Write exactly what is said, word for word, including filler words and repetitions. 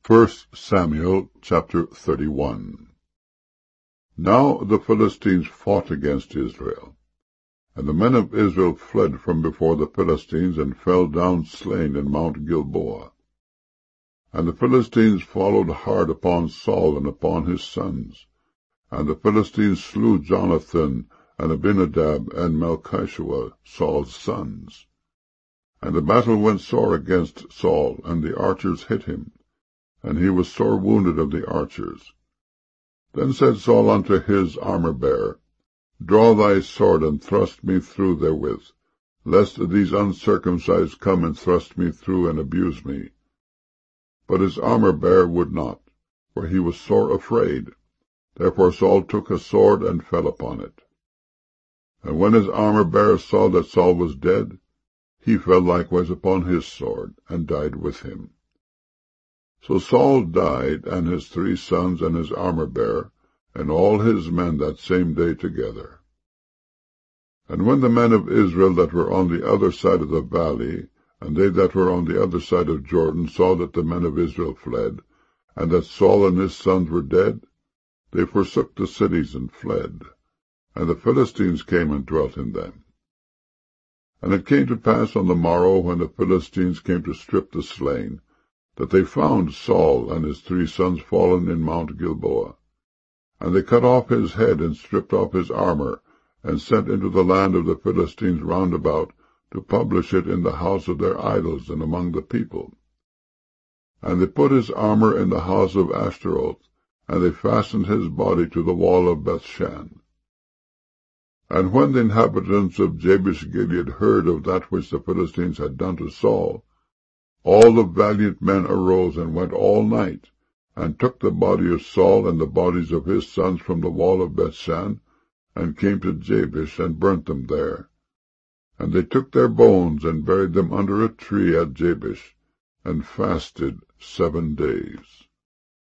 First Samuel chapter thirty-one. Now the Philistines fought against Israel. And the men of Israel fled from before the Philistines, and fell down slain in Mount Gilboa. And the Philistines followed hard upon Saul and upon his sons. And the Philistines slew Jonathan and Abinadab and Malchishua, Saul's sons. And the battle went sore against Saul, and the archers hit him, and he was sore wounded of the archers. Then said Saul unto his armor-bearer, Draw thy sword, and thrust me through therewith, lest these uncircumcised come and thrust me through, and abuse me. But his armor-bearer would not, for he was sore afraid. Therefore Saul took a sword, and fell upon it. And when his armor-bearer saw that Saul was dead, he fell likewise upon his sword, and died with him. So Saul died, and his three sons, and his armor-bearer, and all his men that same day together. And when the men of Israel that were on the other side of the valley, and they that were on the other side of Jordan, saw that the men of Israel fled, and that Saul and his sons were dead, they forsook the cities and fled, and the Philistines came and dwelt in them. And it came to pass on the morrow, when the Philistines came to strip the slain, that they found Saul and his three sons fallen in Mount Gilboa. And they cut off his head, and stripped off his armor, and sent into the land of the Philistines round about, to publish it in the house of their idols and among the people. And they put his armor in the house of Ashtaroth, and they fastened his body to the wall of Bethshan. And when the inhabitants of Jabesh-Gilead heard of that which the Philistines had done to Saul, all the valiant men arose and went all night, and took the body of Saul and the bodies of his sons from the wall of Bethshan, and came to Jabesh, and burnt them there. And they took their bones, and buried them under a tree at Jabesh, and fasted seven days.